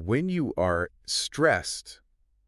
when you are stressed,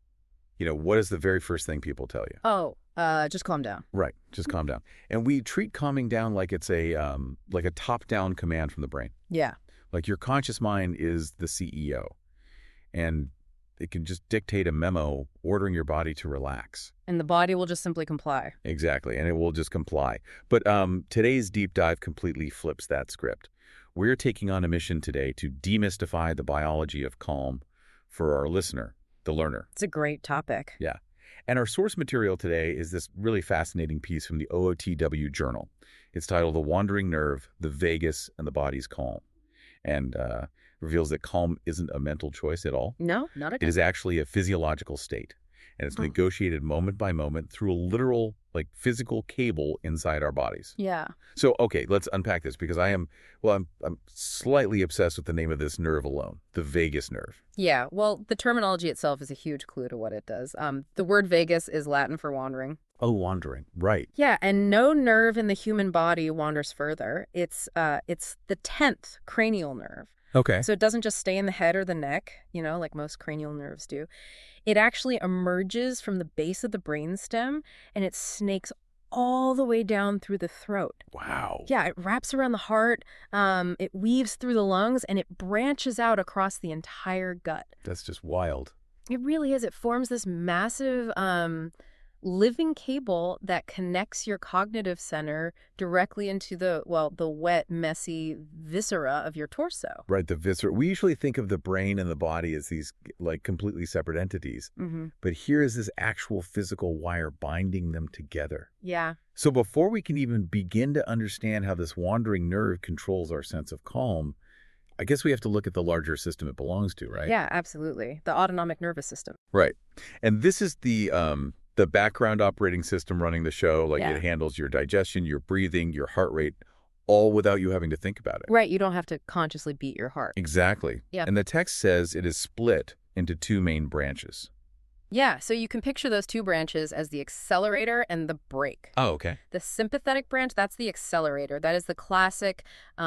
what is the very first thing people tell you? Oh, just calm down. Right. Just calm down. And we treat calming down like it's a top-down command from the brain. Yeah. Like your conscious mind is the CEO, and it can just dictate a memo ordering your body to relax. And the body will just simply comply. Exactly. And it will just comply. But today's deep dive completely flips that script. We're taking on a mission today to demystify the biology of calm for our listener, the learner. It's a great topic. Yeah. And our source material today is this really fascinating piece from the OOTW Journal. It's titled The Wandering Nerve, the Vagus, and the Body's Calm. And reveals that calm isn't a mental choice at all. No, not at all. It is actually a physiological state. And it's negotiated moment by moment through a literal, physical cable inside our bodies. Yeah. So, okay, let's unpack this because I'm slightly obsessed with the name of this nerve alone, the vagus nerve. Yeah, well, the terminology itself is a huge clue to what it does. The word vagus is Latin for wandering. Oh, wandering, right. Yeah, and no nerve in the human body wanders further. It's the 10th cranial nerve. Okay. So it doesn't just stay in the head or the neck, like most cranial nerves do. It actually emerges from the base of the brainstem, and it snakes all the way down through the throat. Wow. Yeah, it wraps around the heart, it weaves through the lungs, and it branches out across the entire gut. That's just wild. It really is. It forms this massive living cable that connects your cognitive center directly into the wet, messy viscera of your torso. Right, the viscera. We usually think of the brain and the body as these completely separate entities. Mm-hmm. But here is this actual physical wire binding them together. Yeah. So before we can even begin to understand how this wandering nerve controls our sense of calm, I guess we have to look at the larger system it belongs to, right? Yeah, absolutely. The autonomic nervous system. Right. And this is the background operating system running the show. It handles your digestion, your breathing, your heart rate, all without you having to think about it. Right. You don't have to consciously beat your heart. Exactly. Yeah. And the text says it is split into two main branches. Yeah. So you can picture those two branches as the accelerator and the brake. Oh, okay. The sympathetic branch, that's the accelerator. That is the classic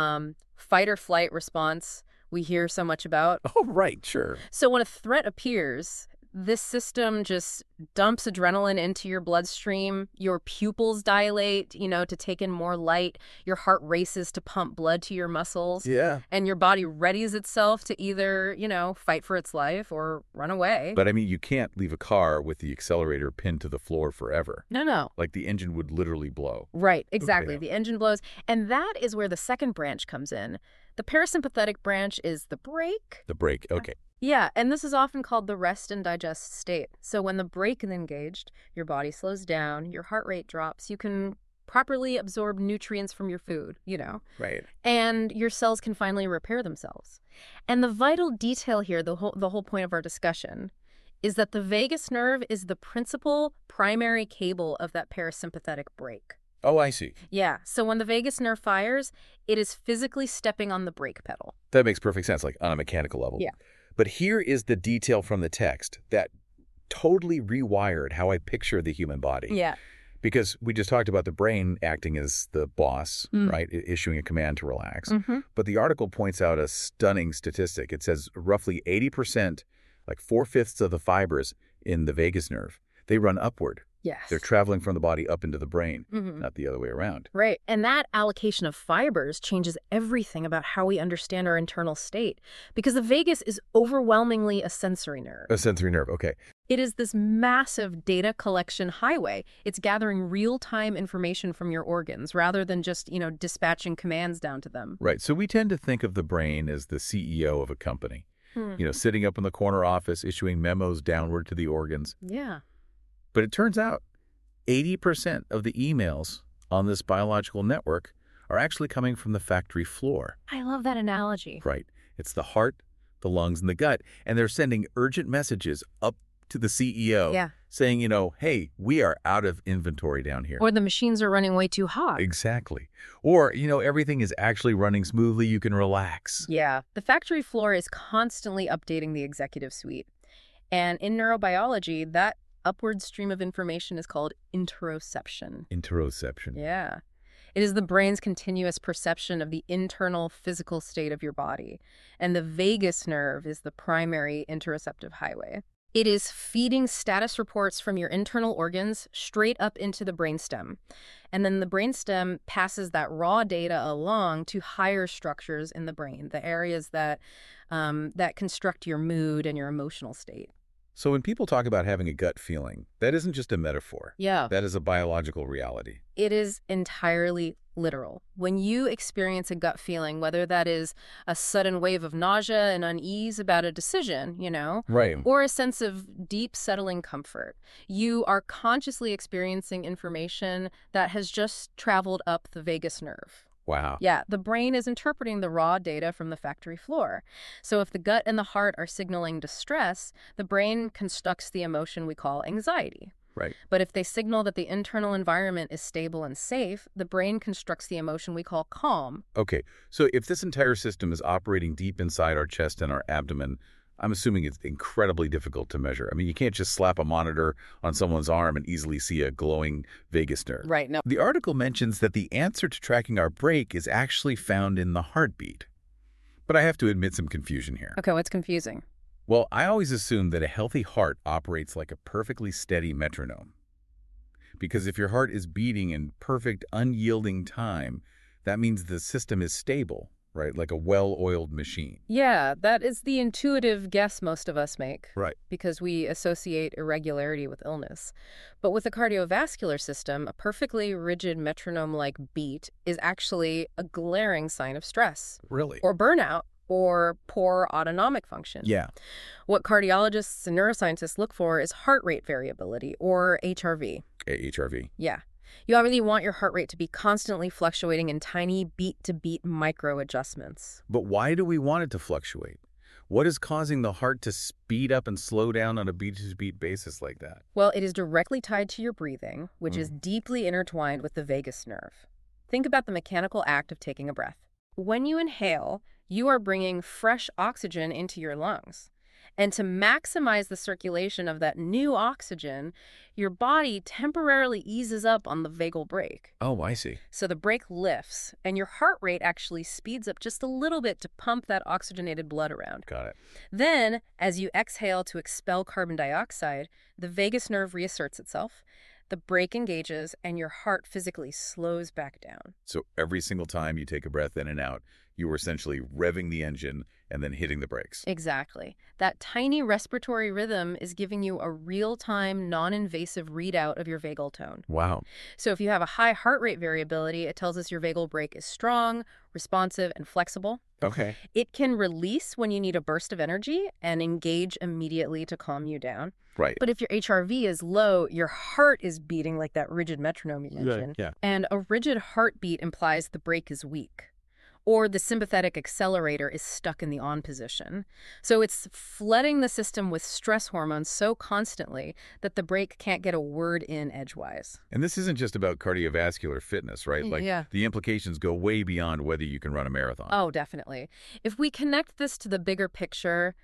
fight or flight response we hear so much about. Oh, right. Sure. So when a threat appears, this system just dumps adrenaline into your bloodstream. Your pupils dilate, to take in more light. Your heart races to pump blood to your muscles. Yeah. And your body readies itself to either, fight for its life or run away. But I mean, you can't leave a car with the accelerator pinned to the floor forever. No. The engine would literally blow. Right, exactly. Okay. The engine blows. And that is where the second branch comes in. The parasympathetic branch is the brake. The brake. Okay. Yeah, and this is often called the rest and digest state. So when the brake is engaged, your body slows down, your heart rate drops, you can properly absorb nutrients from your food, Right. and your cells can finally repair themselves. And the vital detail here, the whole point of our discussion, is that the vagus nerve is the principal primary cable of that parasympathetic brake. Oh, I see. Yeah, so when the vagus nerve fires, it is physically stepping on the brake pedal. That makes perfect sense, on a mechanical level. Yeah. But here is the detail from the text that totally rewired how I picture the human body. Yeah. Because we just talked about the brain acting as the boss, right? Issuing a command to relax. Mm-hmm. But the article points out a stunning statistic. It says roughly 80%, 4/5 of the fibers in the vagus nerve, they run upward. Yes. They're traveling from the body up into the brain, Mm-hmm. not the other way around. Right. And that allocation of fibers changes everything about how we understand our internal state, because the vagus is overwhelmingly a sensory nerve. A sensory nerve, okay. It is this massive data collection highway. It's gathering real-time information from your organs rather than just, dispatching commands down to them. Right. So we tend to think of the brain as the CEO of a company, sitting up in the corner office, issuing memos downward to the organs. Yeah. But it turns out 80% of the emails on this biological network are actually coming from the factory floor. I love that analogy. Right. It's the heart, the lungs, and the gut. And they're sending urgent messages up to the CEO saying, hey, we are out of inventory down here. Or the machines are running way too hot. Exactly. Or, everything is actually running smoothly. You can relax. Yeah. The factory floor is constantly updating the executive suite. And in neurobiology, that upward stream of information is called interoception. Interoception. Yeah. It is the brain's continuous perception of the internal physical state of your body, and the vagus nerve is the primary interoceptive highway. It is feeding status reports from your internal organs straight up into the brainstem. And then the brainstem passes that raw data along to higher structures in the brain, the areas that construct your mood and your emotional state. So when people talk about having a gut feeling, that isn't just a metaphor. Yeah. That is a biological reality. It is entirely literal. When you experience a gut feeling, whether that is a sudden wave of nausea and unease about a decision, Right. or a sense of deep settling comfort, you are consciously experiencing information that has just traveled up the vagus nerve. Wow. Yeah, the brain is interpreting the raw data from the factory floor. So if the gut and the heart are signaling distress, the brain constructs the emotion we call anxiety. Right. But if they signal that the internal environment is stable and safe, the brain constructs the emotion we call calm. Okay, so if this entire system is operating deep inside our chest and our abdomen, I'm assuming it's incredibly difficult to measure. I mean, you can't just slap a monitor on someone's arm and easily see a glowing vagus nerve. Right, no. The article mentions that the answer to tracking our break is actually found in the heartbeat. But I have to admit some confusion here. Okay, what's confusing? Well, I always assumed that a healthy heart operates like a perfectly steady metronome. Because if your heart is beating in perfect, unyielding time, that means the system is stable, right? Like a well-oiled machine. Yeah, that is the intuitive guess most of us make. Right. Because we associate irregularity with illness. But with the cardiovascular system, a perfectly rigid metronome-like beat is actually a glaring sign of stress. Really? Or burnout, or poor autonomic function. Yeah. What cardiologists and neuroscientists look for is heart rate variability, or HRV. HRV. Yeah. You really want your heart rate to be constantly fluctuating in tiny beat-to-beat micro adjustments. But why do we want it to fluctuate? What is causing the heart to speed up and slow down on a beat-to-beat basis like that? Well, it is directly tied to your breathing, which is deeply intertwined with the vagus nerve. Think about the mechanical act of taking a breath. When you inhale, you are bringing fresh oxygen into your lungs. And to maximize the circulation of that new oxygen, your body temporarily eases up on the vagal brake. Oh, I see. So the brake lifts, and your heart rate actually speeds up just a little bit to pump that oxygenated blood around. Got it. Then, as you exhale to expel carbon dioxide, the vagus nerve reasserts itself, the brake engages, and your heart physically slows back down. So every single time you take a breath in and out, you are essentially revving the engine and then hitting the brakes. Exactly. That tiny respiratory rhythm is giving you a real-time, non-invasive readout of your vagal tone. Wow. So if you have a high heart rate variability, it tells us your vagal brake is strong, responsive, and flexible. Okay. It can release when you need a burst of energy and engage immediately to calm you down. Right. But if your HRV is low, your heart is beating like that rigid metronome you mentioned. Yeah. And a rigid heartbeat implies the brake is weak, or the sympathetic accelerator is stuck in the on position. So it's flooding the system with stress hormones so constantly that the brake can't get a word in edgewise. And this isn't just about cardiovascular fitness, right? Like, Yeah. the implications go way beyond whether you can run a marathon. Oh, definitely. If we connect this to the bigger picture,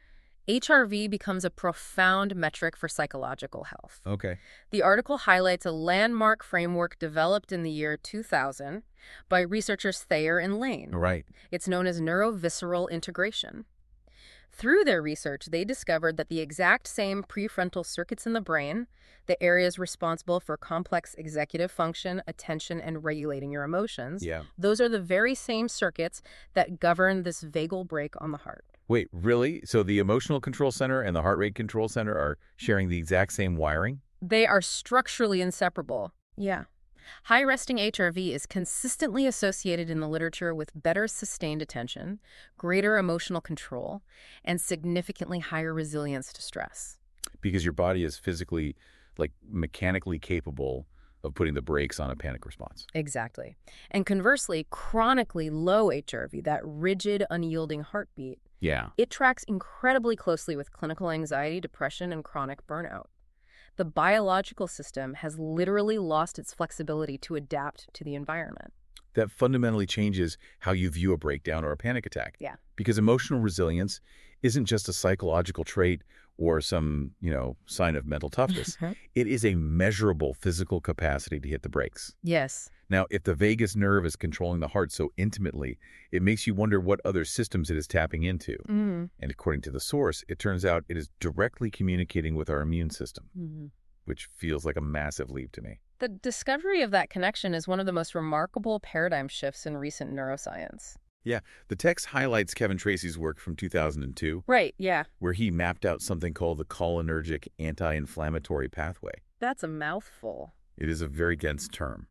HRV becomes a profound metric for psychological health. Okay. The article highlights a landmark framework developed in the year 2000 by researchers Thayer and Lane. Right. It's known as neurovisceral integration. Through their research, they discovered that the exact same prefrontal circuits in the brain, the areas responsible for complex executive function, attention, and regulating your emotions, Yeah. those are the very same circuits that govern this vagal brake on the heart. Wait, really? So the emotional control center and the heart rate control center are sharing the exact same wiring? They are structurally inseparable. Yeah. High resting HRV is consistently associated in the literature with better sustained attention, greater emotional control, and significantly higher resilience to stress. Because your body is physically, like, mechanically capable of putting the brakes on a panic response. Exactly. And conversely, chronically low HRV, that rigid, unyielding heartbeat, Yeah. it tracks incredibly closely with clinical anxiety, depression, and chronic burnout. The biological system has literally lost its flexibility to adapt to the environment. That fundamentally changes how you view a breakdown or a panic attack. Yeah. Because emotional resilience isn't just a psychological trait or some, sign of mental toughness. It is a measurable physical capacity to hit the brakes. Yes. Now, if the vagus nerve is controlling the heart so intimately, it makes you wonder what other systems it is tapping into. And according to the source, it turns out it is directly communicating with our immune system, which feels like a massive leap to me. The discovery of that connection is one of the most remarkable paradigm shifts in recent neuroscience. Yeah, the text highlights Kevin Tracy's work from 2002. Right, yeah. Where he mapped out something called the cholinergic anti-inflammatory pathway. That's a mouthful. It is a very dense term.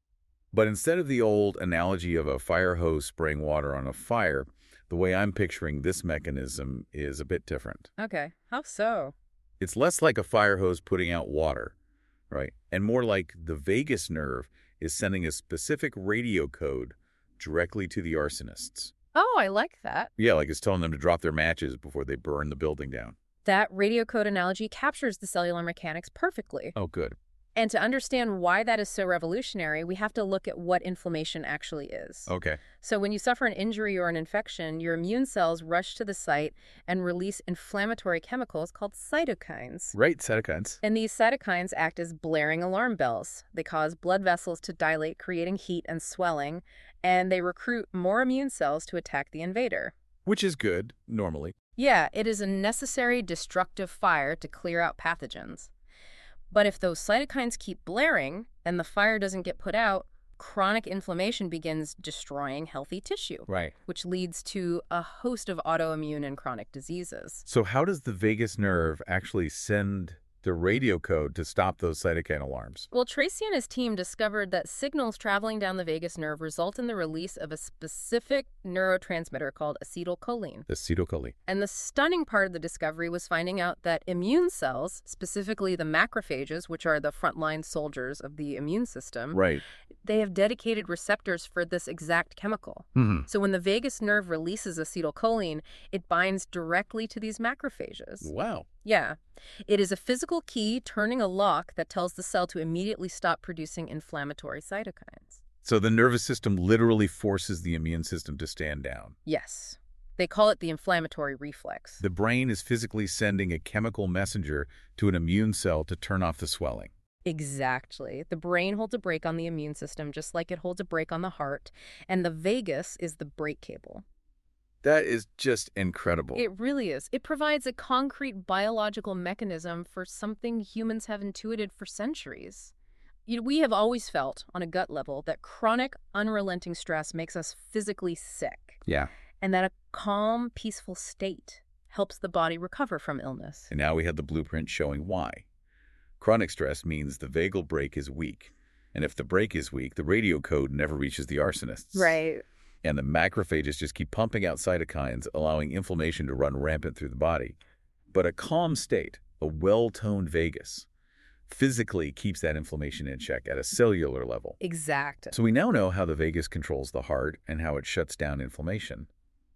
But instead of the old analogy of a fire hose spraying water on a fire, the way I'm picturing this mechanism is a bit different. Okay, how so? It's less like a fire hose putting out water, right? And more like the vagus nerve is sending a specific radio code directly to the arsonists. Oh, I like that. Yeah, like it's telling them to drop their matches before they burn the building down. That radio code analogy captures the cellular mechanics perfectly. Oh, good. And to understand why that is so revolutionary, we have to look at what inflammation actually is. Okay. So when you suffer an injury or an infection, your immune cells rush to the site and release inflammatory chemicals called cytokines. Right, cytokines. And these cytokines act as blaring alarm bells. They cause blood vessels to dilate, creating heat and swelling, and they recruit more immune cells to attack the invader. Which is good, normally. Yeah, it is a necessary destructive fire to clear out pathogens. But if those cytokines keep blaring and the fire doesn't get put out, chronic inflammation begins destroying healthy tissue. Right. Which leads to a host of autoimmune and chronic diseases. So how does the vagus nerve actually send the radio code to stop those cytokine alarms? Well, Tracy and his team discovered that signals traveling down the vagus nerve result in the release of a specific neurotransmitter called acetylcholine. Acetylcholine. And the stunning part of the discovery was finding out that immune cells, specifically the macrophages, which are the frontline soldiers of the immune system, Right. they have dedicated receptors for this exact chemical. So when the vagus nerve releases acetylcholine, it binds directly to these macrophages. Wow. Yeah. It is a physical key turning a lock that tells the cell to immediately stop producing inflammatory cytokines. So the nervous system literally forces the immune system to stand down. Yes. They call it the inflammatory reflex. The brain is physically sending a chemical messenger to an immune cell to turn off the swelling. Exactly. The brain holds a brake on the immune system just like it holds a brake on the heart, and the vagus is the brake cable. That is just incredible. It really is. It provides a concrete biological mechanism for something humans have intuited for centuries. We have always felt, on a gut level, that chronic, unrelenting stress makes us physically sick. Yeah. And that a calm, peaceful state helps the body recover from illness. And now we have the blueprint showing why. Chronic stress means the vagal brake is weak. And if the brake is weak, the radio code never reaches the arsonists. Right. And the macrophages just keep pumping out cytokines, allowing inflammation to run rampant through the body. But a calm state, a well-toned vagus, physically keeps that inflammation in check at a cellular level. Exactly. So we now know how the vagus controls the heart and how it shuts down inflammation.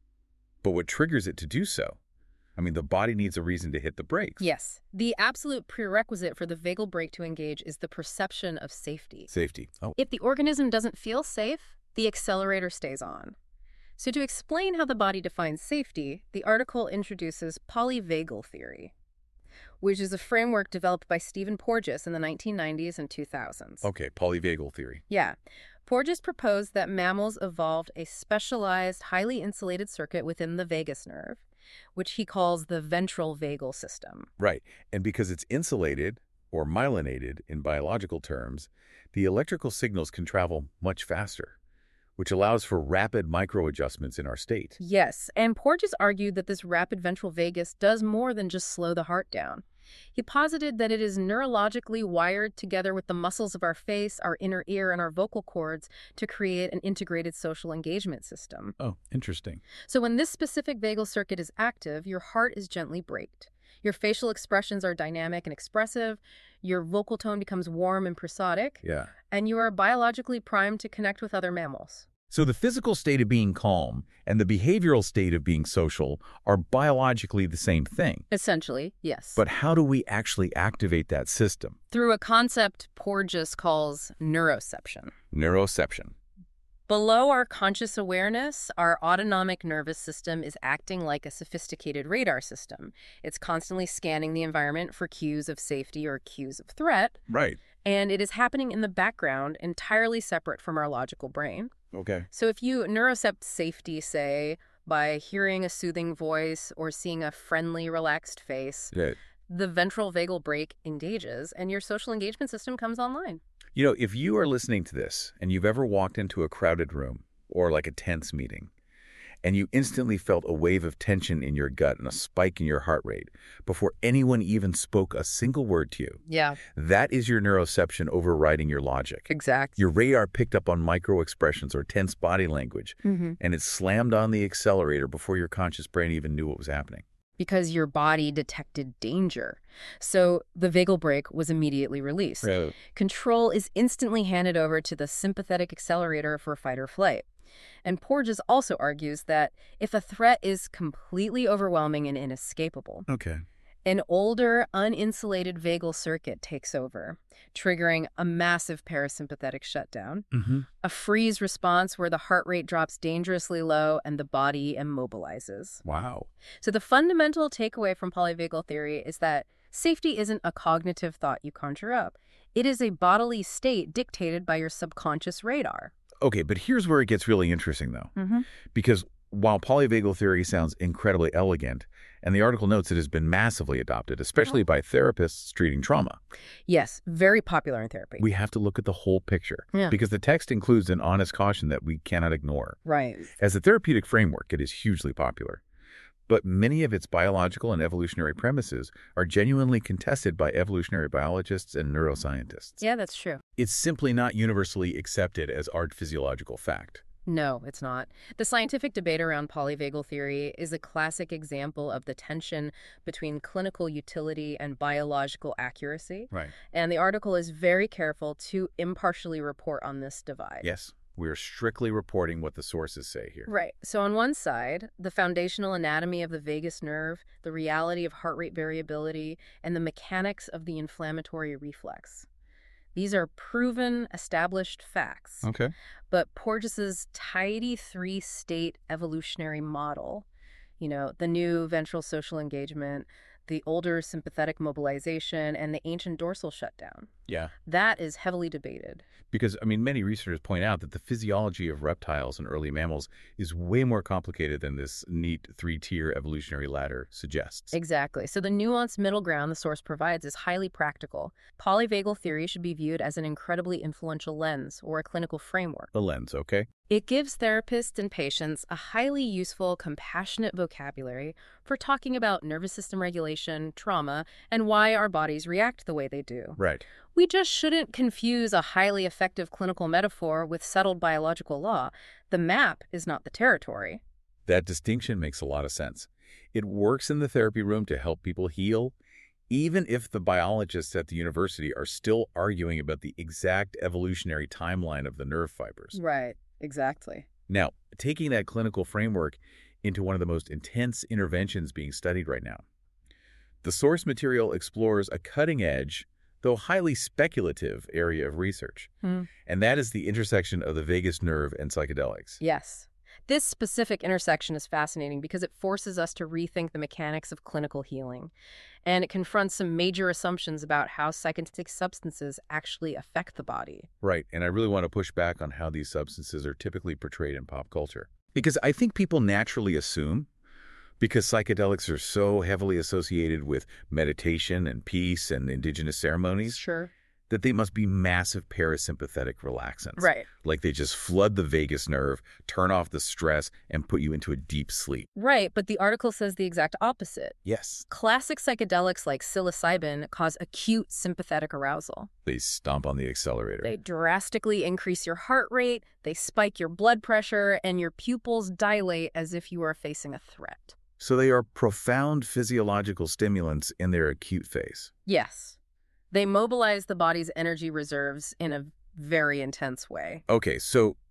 But what triggers it to do so? I mean, the body needs a reason to hit the brakes. Yes. The absolute prerequisite for the vagal brake to engage is the perception of safety. Safety. Oh. If the organism doesn't feel safe, the accelerator stays on. So to explain how the body defines safety, the article introduces polyvagal theory, which is a framework developed by Stephen Porges in the 1990s and 2000s. Okay, polyvagal theory. Yeah. Porges proposed that mammals evolved a specialized, highly insulated circuit within the vagus nerve, which he calls the ventral vagal system. Right. And because it's insulated, or myelinated in biological terms, the electrical signals can travel much faster, which allows for rapid microadjustments in our state. Yes, and Porges argued that this rapid ventral vagus does more than just slow the heart down. He posited that it is neurologically wired together with the muscles of our face, our inner ear, and our vocal cords to create an integrated social engagement system. Oh, interesting. So when this specific vagal circuit is active, your heart is gently braked. Your facial expressions are dynamic and expressive, your vocal tone becomes warm and prosodic, Yeah. and you are biologically primed to connect with other mammals. So the physical state of being calm and the behavioral state of being social are biologically the same thing. Essentially, yes. But how do we actually activate that system? Through a concept Porges calls neuroception. Neuroception. Below our conscious awareness, our autonomic nervous system is acting like a sophisticated radar system. It's constantly scanning the environment for cues of safety or cues of threat, Right. and it is happening in the background, entirely separate from our logical brain. Okay. So if you neurocept safety, say, by hearing a soothing voice or seeing a friendly, relaxed face, Yeah. the ventral vagal brake engages and your social engagement system comes online. You know, if you are listening to this and you've ever walked into a crowded room or like a tense meeting, and you instantly felt a wave of tension in your gut and a spike in your heart rate before anyone even spoke a single word to you, Yeah, that is your neuroception overriding your logic. exactly. Your radar picked up on micro expressions or tense body language, and it slammed on the accelerator before your conscious brain even knew what was happening. Because your body detected danger. So the vagal brake was immediately released. Right. Control is instantly handed over to the sympathetic accelerator for fight or flight. And Porges also argues that if a threat is completely overwhelming and inescapable, Okay. an older, uninsulated vagal circuit takes over, triggering a massive parasympathetic shutdown, a freeze response where the heart rate drops dangerously low and the body immobilizes. Wow. So the fundamental takeaway from polyvagal theory is that safety isn't a cognitive thought you conjure up. It is a bodily state dictated by your subconscious radar. Okay, but here's where it gets really interesting, though. Because while polyvagal theory sounds incredibly elegant, and the article notes it has been massively adopted, especially by therapists treating trauma, Yes, very popular in therapy. we have to look at the whole picture. Yeah. Because the text includes an honest caution that we cannot ignore. Right. As a therapeutic framework, it is hugely popular. But many of its biological and evolutionary premises are genuinely contested by evolutionary biologists and neuroscientists. Yeah, that's true. It's simply not universally accepted as art physiological fact. No, it's not. The scientific debate around polyvagal theory is a classic example of the tension between clinical utility and biological accuracy. Right. And the article is very careful to impartially report on this divide. Yes, we are strictly reporting what the sources say here. Right. So on one side, the foundational anatomy of the vagus nerve, the reality of heart rate variability, and the mechanics of the inflammatory reflex. These are proven, established facts. Okay. But Porges's tidy three-state evolutionary model, the new ventral social engagement, the older sympathetic mobilization, and the ancient dorsal shutdown, Yeah. that is heavily debated. Because, many researchers point out that the physiology of reptiles and early mammals is way more complicated than this neat three-tier evolutionary ladder suggests. Exactly. So the nuanced middle ground the source provides is highly practical. Polyvagal theory should be viewed as an incredibly influential lens or a clinical framework. The lens, okay? It gives therapists and patients a highly useful, compassionate vocabulary for talking about nervous system regulation, trauma, and why our bodies react the way they do. Right. We just shouldn't confuse a highly effective clinical metaphor with settled biological law. The map is not the territory. That distinction makes a lot of sense. It works in the therapy room to help people heal, even if the biologists at the university are still arguing about the exact evolutionary timeline of the nerve fibers. Right, exactly. Now, taking that clinical framework into one of the most intense interventions being studied right now, the source material explores a cutting-edge, though highly speculative, area of research. And that is the intersection of the vagus nerve and psychedelics. Yes. This specific intersection is fascinating because it forces us to rethink the mechanics of clinical healing. And it confronts some major assumptions about how psychedelic substances actually affect the body. Right, and I really want to push back on how these substances are typically portrayed in pop culture. Because I think people naturally assume, because psychedelics are so heavily associated with meditation and peace and indigenous ceremonies, Sure. that they must be massive parasympathetic relaxants. Right. Like they just flood the vagus nerve, turn off the stress, and put you into a deep sleep. Right, but the article says the exact opposite. Yes. Classic psychedelics like psilocybin cause acute sympathetic arousal. They stomp on the accelerator. They drastically increase your heart rate, they spike your blood pressure, and your pupils dilate as if you are facing a threat. So they are profound physiological stimulants in their acute phase. Yes. They mobilize the body's energy reserves in a very intense way. Okay, so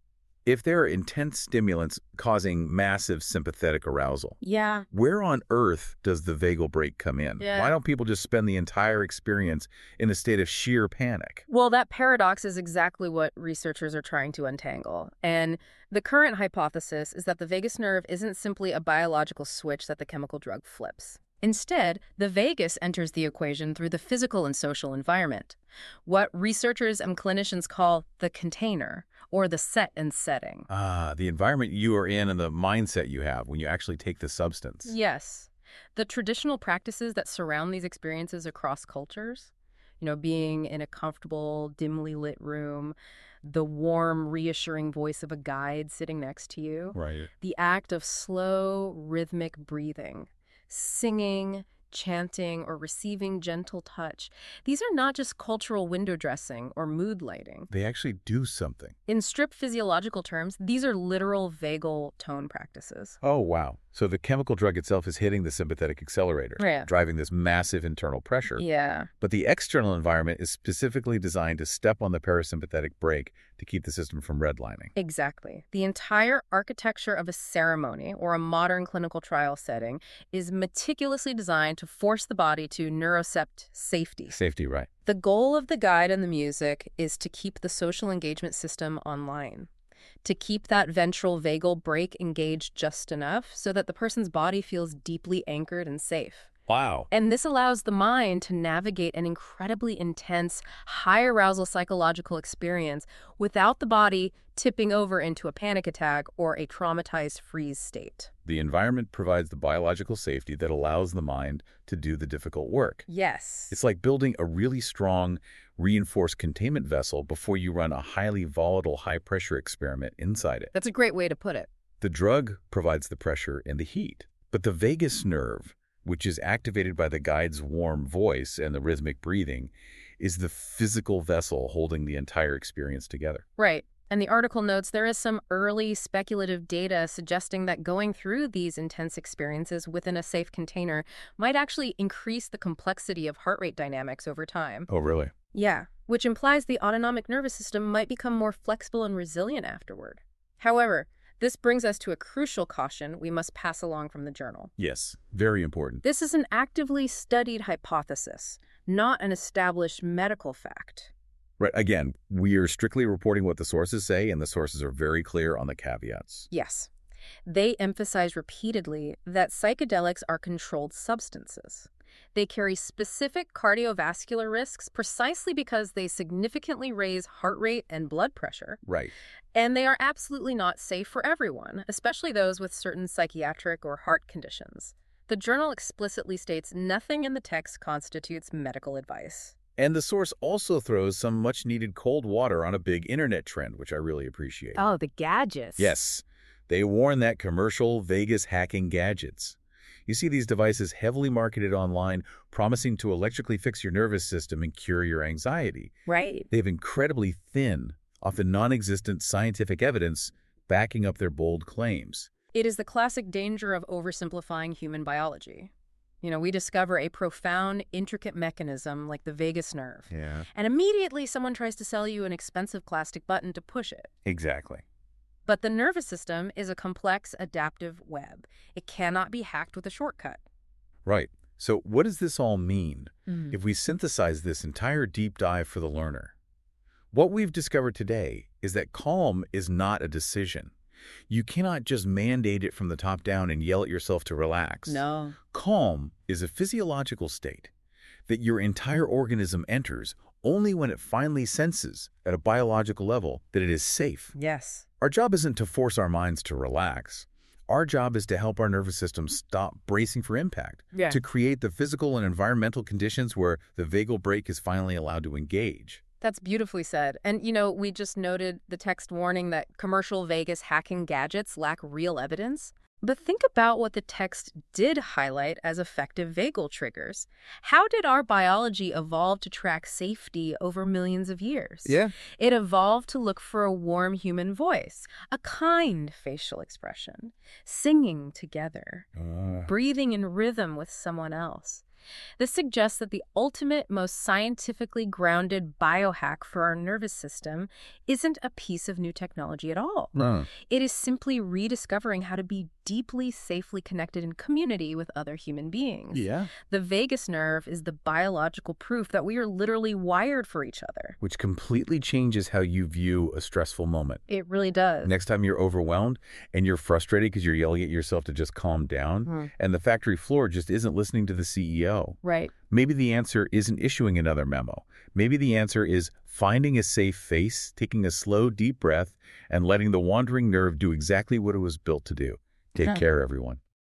if there are intense stimulants causing massive sympathetic arousal, Yeah. where on earth does the vagal brake come in? Yeah. Why don't people just spend the entire experience in a state of sheer panic? Well, that paradox is exactly what researchers are trying to untangle. And the current hypothesis is that the vagus nerve isn't simply a biological switch that the chemical drug flips. Instead, the vagus enters the equation through the physical and social environment, what researchers and clinicians call the container, or the set and setting. Ah, the environment you are in and the mindset you have when you actually take the substance. Yes. The traditional practices that surround these experiences across cultures, being in a comfortable, dimly lit room, the warm, reassuring voice of a guide sitting next to you, Right. the act of slow, rhythmic breathing, singing, chanting, or receiving gentle touch. These are not just cultural window dressing or mood lighting. They actually do something. In strict physiological terms, these are literal vagal tone practices. Oh, wow. So the chemical drug itself is hitting the sympathetic accelerator, Yeah. driving this massive internal pressure. Yeah. But the external environment is specifically designed to step on the parasympathetic brake to keep the system from redlining. Exactly. The entire architecture of a ceremony or a modern clinical trial setting is meticulously designed to force the body to neurocept safety. Safety, right. The goal of the guide and the music is to keep the social engagement system online, to keep that ventral vagal brake engaged just enough so that the person's body feels deeply anchored and safe. Wow. And this allows the mind to navigate an incredibly intense, high-arousal psychological experience without the body tipping over into a panic attack or a traumatized freeze state. The environment provides the biological safety that allows the mind to do the difficult work. Yes. It's like building a really strong, reinforced containment vessel before you run a highly volatile, high-pressure experiment inside it. That's a great way to put it. The drug provides the pressure and the heat, but the vagus nerve, which is activated by the guide's warm voice and the rhythmic breathing, is the physical vessel holding the entire experience together. Right. And the article notes there is some early speculative data suggesting that going through these intense experiences within a safe container might actually increase the complexity of heart rate dynamics over time. Oh, really? Yeah, which implies the autonomic nervous system might become more flexible and resilient afterward. However, this brings us to a crucial caution we must pass along from the journal. Yes, very important. This is an actively studied hypothesis, not an established medical fact. Right. Again, we are strictly reporting what the sources say, and the sources are very clear on the caveats. Yes. They emphasize repeatedly that psychedelics are controlled substances. They carry specific cardiovascular risks precisely because they significantly raise heart rate and blood pressure. Right. And they are absolutely not safe for everyone, especially those with certain psychiatric or heart conditions. The journal explicitly states nothing in the text constitutes medical advice. And the source also throws some much-needed cold water on a big internet trend, which I really appreciate. Oh, the gadgets. Yes. They warn that commercial Vegas hacking gadgets. You see these devices heavily marketed online, promising to electrically fix your nervous system and cure your anxiety. Right. They have incredibly thin, often non-existent scientific evidence backing up their bold claims. It is the classic danger of oversimplifying human biology. We discover a profound, intricate mechanism like the vagus nerve. Yeah. And immediately someone tries to sell you an expensive plastic button to push it. Exactly. But the nervous system is a complex, adaptive web. It cannot be hacked with a shortcut. Right. So what does this all mean if we synthesize this entire deep dive for the learner? What we've discovered today is that calm is not a decision. You cannot just mandate it from the top down and yell at yourself to relax. No. Calm is a physiological state that your entire organism enters only when it finally senses at a biological level that it is safe. Yes. Our job isn't to force our minds to relax. Our job is to help our nervous system stop bracing for impact, to create the physical and environmental conditions where the vagal brake is finally allowed to engage. That's beautifully said. And, we just noted the text warning that commercial Vegas hacking gadgets lack real evidence. But think about what the text did highlight as effective vagal triggers. How did our biology evolve to track safety over millions of years? Yeah. It evolved to look for a warm human voice, a kind facial expression, singing together, breathing in rhythm with someone else. This suggests that the ultimate, most scientifically grounded biohack for our nervous system isn't a piece of new technology at all. No. It is simply rediscovering how to be deeply, safely connected in community with other human beings. Yeah. The vagus nerve is the biological proof that we are literally wired for each other. Which completely changes how you view a stressful moment. It really does. Next time you're overwhelmed and you're frustrated because you're yelling at yourself to just calm down, and the factory floor just isn't listening to the CEO. Right. Maybe the answer isn't issuing another memo. Maybe the answer is finding a safe face, taking a slow, deep breath, and letting the wandering nerve do exactly what it was built to do. Take care, everyone.